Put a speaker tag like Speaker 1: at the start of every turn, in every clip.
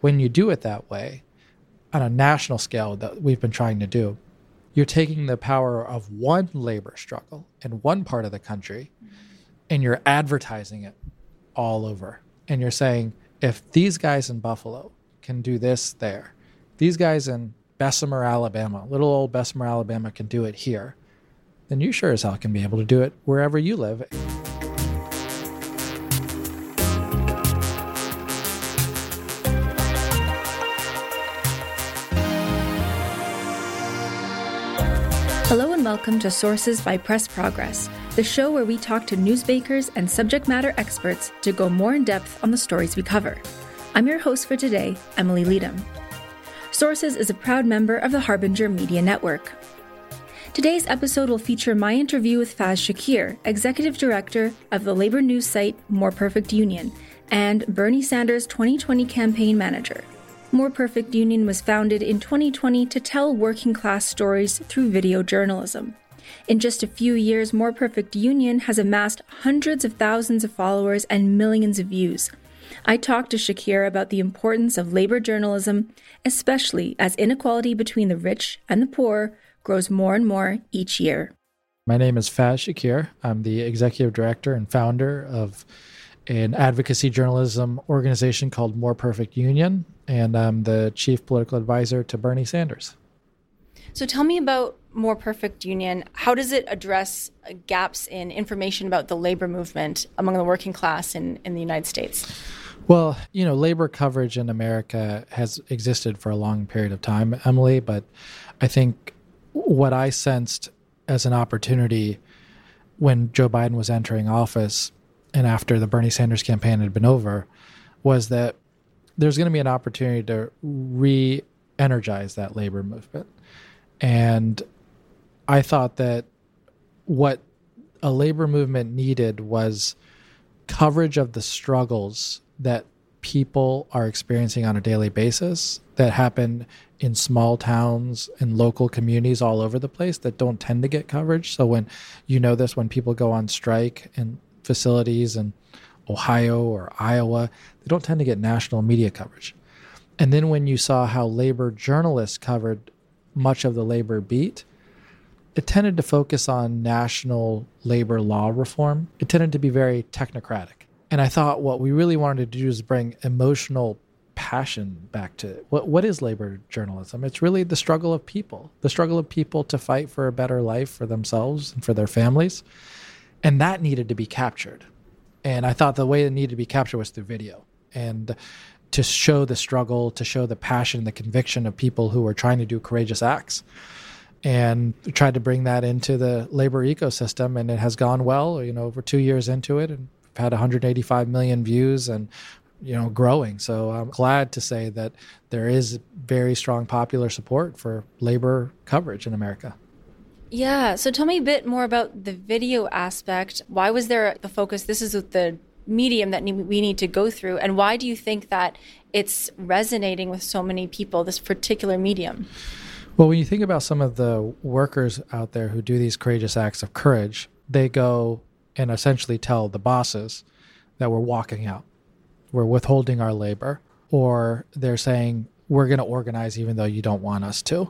Speaker 1: when you do it that way, on a national scale that we've been trying to do, you're taking the power of one labor struggle in one part of the country and you're advertising it all over. And you're saying, if these guys in Buffalo can do this there, these guys in Bessemer, Alabama, little old Bessemer, Alabama can do it here, then you sure as hell can be able to do it wherever you live.
Speaker 2: Hello and welcome to Sources by Press Progress, the show where we talk to newsmakers and subject matter experts to go more in depth on the stories we cover. I'm your host for today, Emily Leadham. Sources is a proud member of the Harbinger Media Network. Today's episode will feature my interview with Faz Shakir, Executive Director of the labor news site More Perfect Union, and Bernie Sanders' 2020 campaign manager. More Perfect Union was founded in 2020 to tell working-class stories through video journalism. In just a few years, More Perfect Union has amassed hundreds of thousands of followers and millions of views. I talked to Shakir about the importance of labor journalism, especially as inequality between the rich and the poor grows more and more each year.
Speaker 1: My name is Faz Shakir. I'm the Executive Director and founder of an advocacy journalism organization called More Perfect Union, and I'm the Chief Political Advisor to Bernie Sanders.
Speaker 2: So tell me about More Perfect Union. How does it address gaps in information about the labor movement among the working class in the United States?
Speaker 1: Well, labor coverage in America has existed for a long period of time, Emily, but I think what I sensed as an opportunity when Joe Biden was entering office and after the Bernie Sanders campaign had been over was that there's going to be an opportunity to re-energize that labor movement. And I thought that what a labor movement needed was coverage of the struggles that people are experiencing on a daily basis that happen in small towns and local communities all over the place that don't tend to get coverage. So when when people go on strike in facilities in Ohio or Iowa, they don't tend to get national media coverage. And then when you saw how labor journalists covered much of the labor beat, it tended to focus on national labor law reform. It tended to be very technocratic. And I thought what we really wanted to do is bring emotional passion back to what is labor journalism. It's really the struggle of people to fight for a better life for themselves and for their families. And that needed to be captured. And I thought the way it needed to be captured was through video and to show the struggle, to show the passion, the conviction of people who are trying to do courageous acts. And tried to bring that into the labor ecosystem, and it has gone well. Over 2 years into it, and we've had 185 million views and growing. So I'm glad to say that there is very strong popular support for labor coverage in America.
Speaker 2: Yeah, so tell me a bit more about the video aspect. Why was there the focus? This is the medium that we need to go through. And why do you think that it's resonating with so many people, this particular medium?
Speaker 1: Well, when you think about some of the workers out there who do these courageous acts of courage, they go and essentially tell the bosses that we're walking out, we're withholding our labor, or they're saying we're going to organize even though you don't want us to.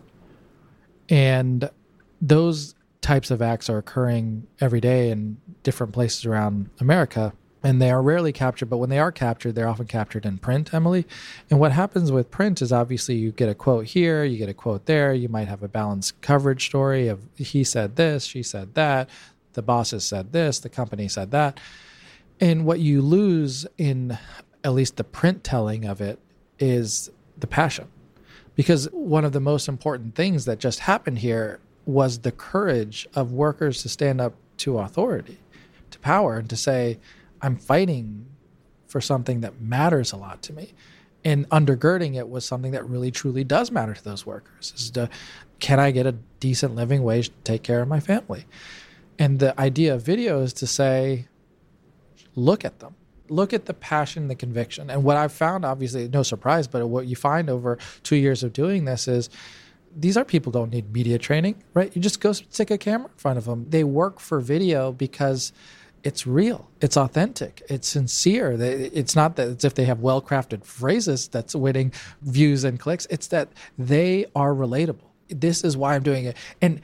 Speaker 1: And those types of acts are occurring every day in different places around America, and they are rarely captured. But when they are captured, they're often captured in print, Emily. And what happens with print is obviously you get a quote here, you get a quote there. You might have a balanced coverage story of he said this, she said that, the bosses said this, the company said that. And what you lose in at least the print telling of it is the passion. Because one of the most important things that just happened here was the courage of workers to stand up to authority, to power, and to say, I'm fighting for something that matters a lot to me. And undergirding it was something that really, truly does matter to those workers. Can I get a decent living wage to take care of my family? And the idea of video is to say, look at them. Look at the passion, the conviction. And what I've found, obviously, no surprise, but what you find over 2 years of doing this is these are people who don't need media training, right? You just go stick a camera in front of them. They work for video because it's real, it's authentic, it's sincere. It's not that it's if they have well-crafted phrases that's winning views and clicks. It's that they are relatable. This is why I'm doing it. And,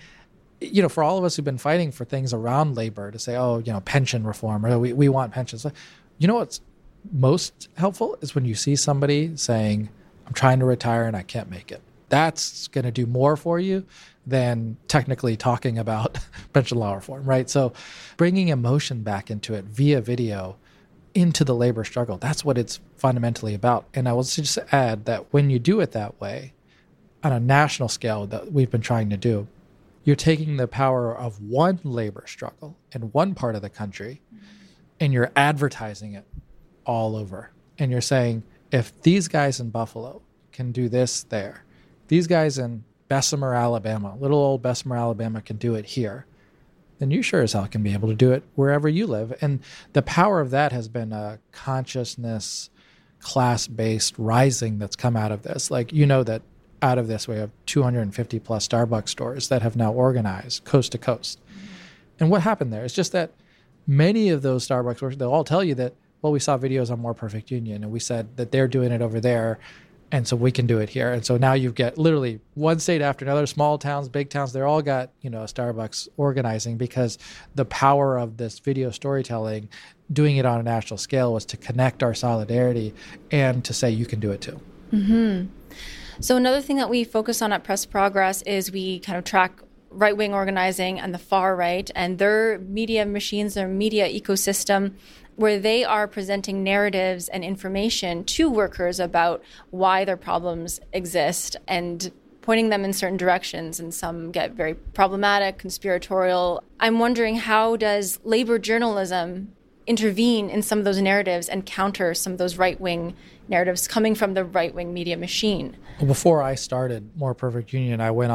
Speaker 1: for all of us who've been fighting for things around labor to say, pension reform, or we want pensions. What's most helpful is when you see somebody saying, I'm trying to retire and I can't make it. That's going to do more for you than technically talking about pension law reform, right? So bringing emotion back into it via video into the labor struggle, that's what it's fundamentally about. And I will just add that when you do it that way, on a national scale that we've been trying to do, you're taking the power of one labor struggle in one part of the country and you're advertising it all over. And you're saying, if these guys in Buffalo can do this there, these guys in Bessemer, Alabama, little old Bessemer, Alabama can do it here, then you sure as hell can be able to do it wherever you live. And the power of that has been a consciousness, class-based rising that's come out of this. That out of this, we have 250 plus Starbucks stores that have now organized coast to coast. And what happened there is just that many of those Starbucks stores, they'll all tell you that, well, we saw videos on More Perfect Union and we said that they're doing it over there, and so we can do it here. And so now you've got literally one state after another, small towns, big towns, they're all got, a Starbucks organizing, because the power of this video storytelling, doing it on a national scale, was to connect our solidarity and to say you can do it too.
Speaker 2: Mm-hmm. So another thing that we focus on at Press Progress is we kind of track right-wing organizing and the far right and their media machines, their media ecosystem, where they are presenting narratives and information to workers about why their problems exist and pointing them in certain directions. And some get very problematic, conspiratorial. I'm wondering, how does labor journalism intervene in some of those narratives and counter some of those right-wing narratives coming from the right-wing media machine?
Speaker 1: Well, before I started More Perfect Union, I went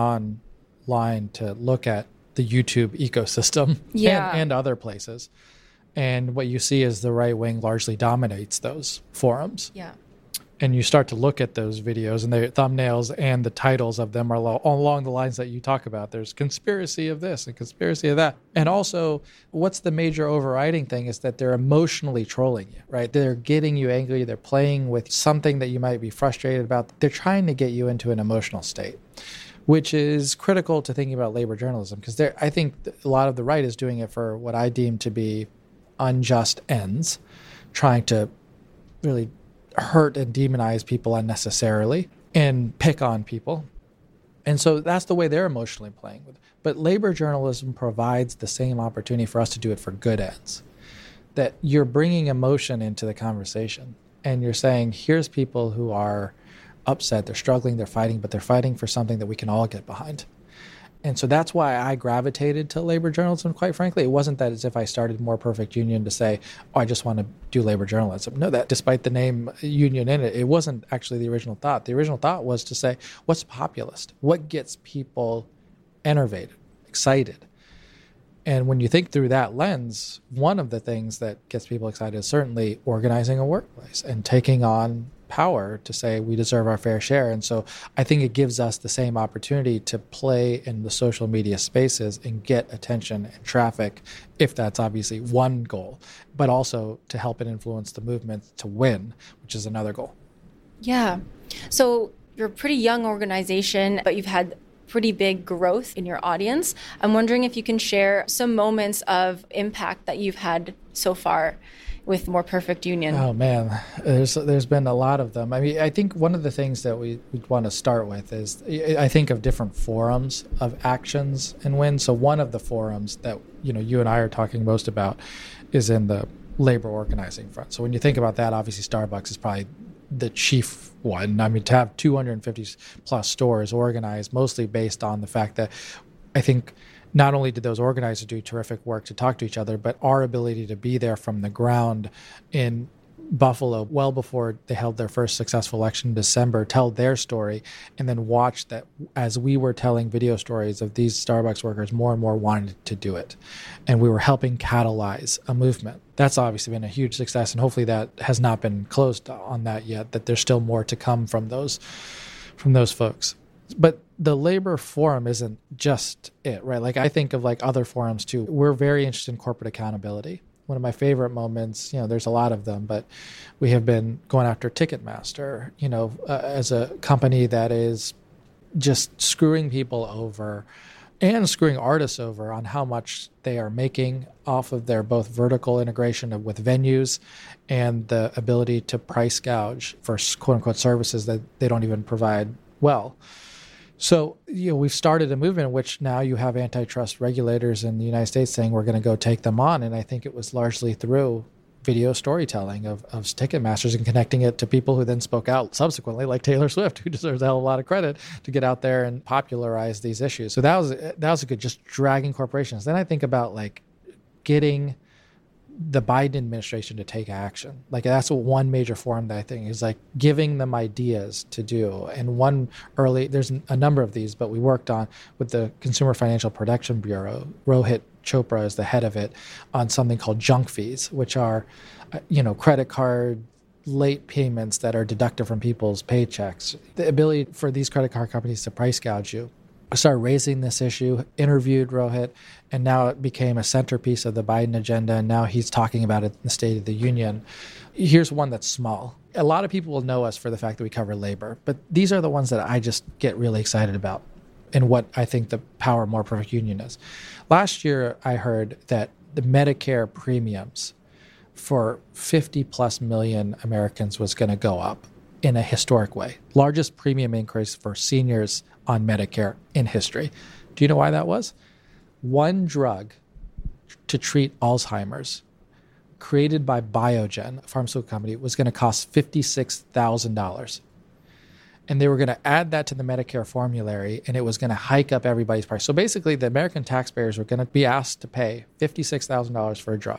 Speaker 1: online to look at the YouTube ecosystem and other places. And what you see is the right wing largely dominates those forums.
Speaker 2: Yeah.
Speaker 1: And you start to look at those videos, and their thumbnails and the titles of them are along the lines that you talk about. There's conspiracy of this and conspiracy of that. And also, what's the major overriding thing is that they're emotionally trolling you, right? They're getting you angry. They're playing with something that you might be frustrated about. They're trying to get you into an emotional state, which is critical to thinking about labor journalism, because I think a lot of the right is doing it for what I deem to be unjust ends, trying to really hurt and demonize people unnecessarily and pick on people. And so that's the way they're emotionally playing with it. But labor journalism provides the same opportunity for us to do it for good ends, that you're bringing emotion into the conversation and you're saying, here's people who are upset, they're struggling, they're fighting, but they're fighting for something that we can all get behind. And so that's why I gravitated to labor journalism, quite frankly. It wasn't that as if I started More Perfect Union to say, I just want to do labor journalism. No, that despite the name union in it, it wasn't actually the original thought. The original thought was to say, what's populist? What gets people enervated, excited? And when you think through that lens, one of the things that gets people excited is certainly organizing a workplace and taking on power to say we deserve our fair share. And so I think it gives us the same opportunity to play in the social media spaces and get attention and traffic, if that's obviously one goal, but also to help it influence the movement to win, which is another goal.
Speaker 2: Yeah. So you're a pretty young organization, but you've had pretty big growth in your audience. I'm wondering if you can share some moments of impact that you've had so far with More Perfect Union.
Speaker 1: Oh man, there's been a lot of them. I mean, I think one of the things that we want to start with is I think of different forums of actions and wins. So one of the forums that you and I are talking most about is in the labor organizing front. So when you think about that, obviously Starbucks is probably the chief one. I mean, to have 250 plus stores organized, mostly based on the fact that I think not only did those organizers do terrific work to talk to each other, but our ability to be there from the ground in Buffalo well before they held their first successful election in December, tell their story, and then watch that as we were telling video stories of these Starbucks workers, more and more wanted to do it. And we were helping catalyze a movement. That's obviously been a huge success, and hopefully that has not been closed on that yet, that there's still more to come from those folks. But the labor forum isn't just it, right? Like I think of like other forums too. We're very interested in corporate accountability. one of my favorite moments, there's a lot of them, but we have been going after Ticketmaster, as a company that is just screwing people over and screwing artists over on how much they are making off of their both vertical integration with venues and the ability to price gouge for quote unquote services that they don't even provide well. So, we've started a movement in which now you have antitrust regulators in the United States saying we're going to go take them on. And I think it was largely through video storytelling of Ticketmasters and connecting it to people who then spoke out subsequently, like Taylor Swift, who deserves a hell of a lot of credit to get out there and popularize these issues. So that was a good, just dragging corporations. Then I think about like getting the Biden administration to take action. Like that's one major forum that I think is like giving them ideas to do. And there's a number of these, but we worked on with the Consumer Financial Protection Bureau. Rohit Chopra is the head of it, on something called junk fees, which are, credit card late payments that are deducted from people's paychecks. The ability for these credit card companies to price gouge you. I started raising this issue, interviewed Rohit, and now it became a centerpiece of the Biden agenda, and now he's talking about it in the State of the Union. Here's one that's small. A lot of people will know us for the fact that we cover labor, but these are the ones that I just get really excited about and what I think the power of More Perfect Union is. Last year, I heard that the Medicare premiums for 50 plus million Americans was going to go up in a historic way. Largest premium increase for seniors on Medicare in history. Do you know why that was? One drug to treat Alzheimer's, created by Biogen, a pharmaceutical company, was going to cost $56,000. And they were going to add that to the Medicare formulary, and it was going to hike up everybody's price. So basically, the American taxpayers were going to be asked to pay $56,000 for a drug.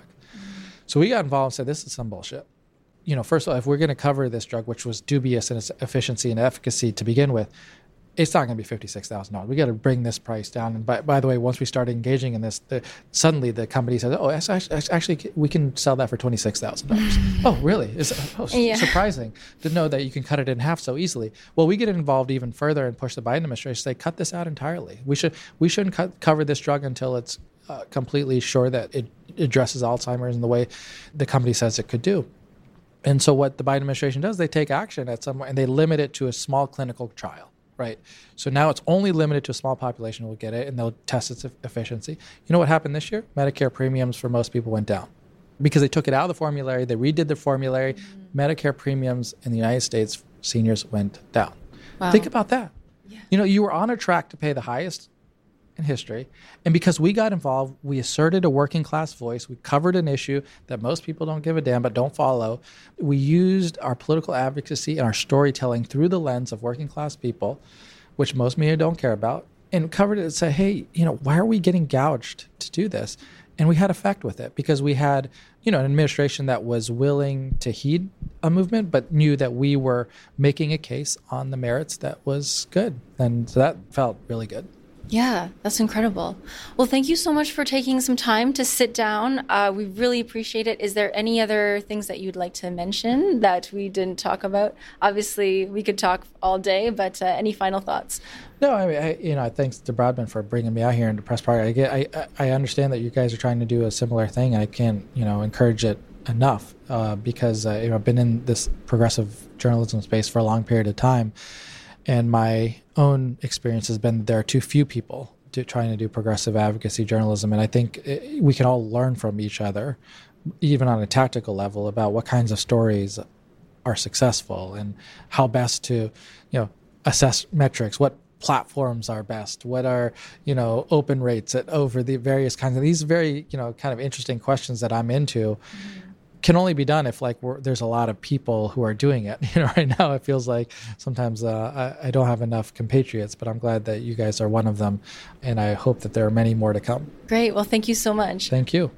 Speaker 1: So we got involved and said, this is some bullshit. First of all, if we're going to cover this drug, which was dubious in its efficiency and efficacy to begin with, it's not going to be $56,000. We got to bring this price down. And by the way, once we started engaging in this, suddenly the company said, "Oh, actually, we can sell that for $26,000." Oh, really? Surprising to know that you can cut it in half so easily. Well, we get involved even further and push the Biden administration to say, cut this out entirely. We shouldn't cover this drug until it's completely sure that it addresses Alzheimer's in the way the company says it could do. And so what the Biden administration does, they take action at some point and they limit it to a small clinical trial. Right. So now it's only limited to a small population who will get it, and they'll test its efficiency. You know what happened this year? Medicare premiums for most people went down because they took it out of the formulary. They redid the formulary. Medicare premiums in the United States, seniors went down. Wow. Think about that. Yeah. You were on a track to pay the highest in history. And because we got involved, we asserted a working class voice. We covered an issue that most people don't give a damn but don't follow. We used our political advocacy and our storytelling through the lens of working class people, which most media don't care about, and covered it and said, hey, why are we getting gouged to do this? And we had effect with it because we had, an administration that was willing to heed a movement, but knew that we were making a case on the merits that was good. And so that felt really good.
Speaker 2: Yeah, that's incredible. Well, thank you so much for taking some time to sit down. We really appreciate it. Is there any other things that you'd like to mention that we didn't talk about? Obviously, we could talk all day, but any final thoughts?
Speaker 1: No, I mean, thanks to Broadbent for bringing me out here into Press Progress. I understand that you guys are trying to do a similar thing. I can't, encourage it enough because I've been in this progressive journalism space for a long period of time. And my own experience has been there are too few people trying to do progressive advocacy journalism. And I think we can all learn from each other, even on a tactical level, about what kinds of stories are successful and how best to, assess metrics, what platforms are best, what are, open rates over the various kinds of these very, kind of interesting questions that I'm into. Can only be done if there's a lot of people who are doing it. Right now it feels like sometimes I don't have enough compatriots, but I'm glad that you guys are one of them, and I hope that there are many more to come.
Speaker 2: Great. Well, thank you so much.
Speaker 1: Thank you.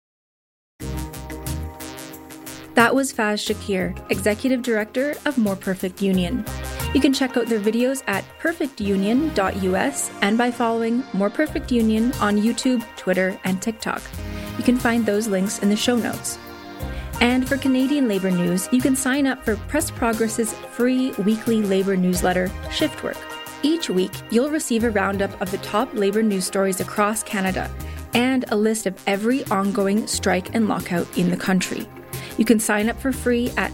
Speaker 2: That was Faz Shakir, Executive Director of More Perfect Union. You can check out their videos at perfectunion.us and by following More Perfect Union on YouTube, Twitter, and TikTok. You can find those links in the show notes. And for Canadian labor news, you can sign up for Press Progress's free weekly labor newsletter, Shift Work. Each week, you'll receive a roundup of the top labor news stories across Canada, and a list of every ongoing strike and lockout in the country. You can sign up for free at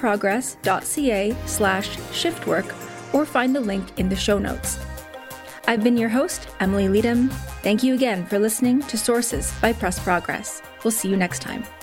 Speaker 2: pressprogress.ca/shiftwork or find the link in the show notes. I've been your host, Emily Leadham. Thank you again for listening to Sources by Press Progress. We'll see you next time.